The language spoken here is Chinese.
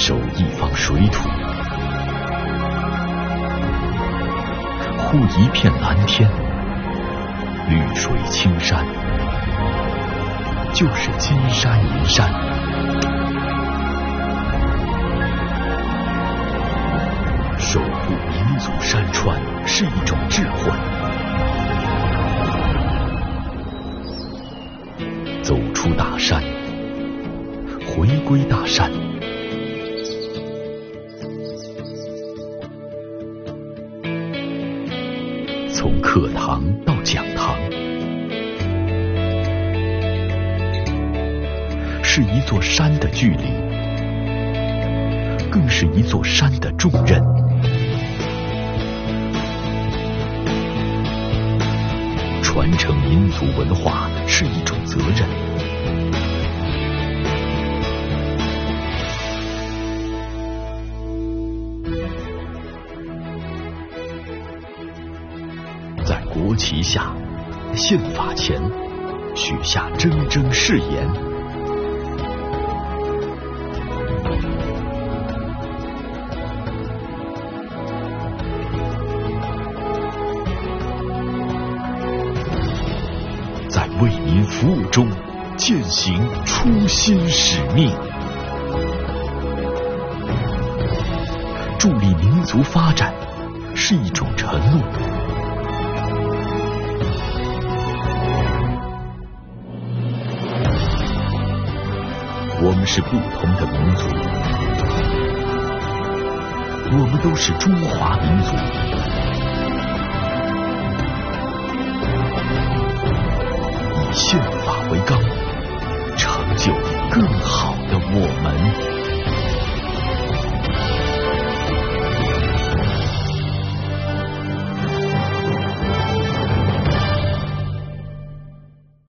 守一方水土，护一片蓝天，绿水青山，就是金山银山。守护民族山川是一种智慧。走出大山，回归大山。从课堂到讲堂，是一座山的距离，更是一座山的重任。传承民族文化是一种责任。在国旗下，宪法前，许下铮铮誓言。在为民服务中，践行初心使命，助力民族发展是一种承诺。我们是不同的民族，我们都是中华民族。以宪法为纲，成就更好的我们。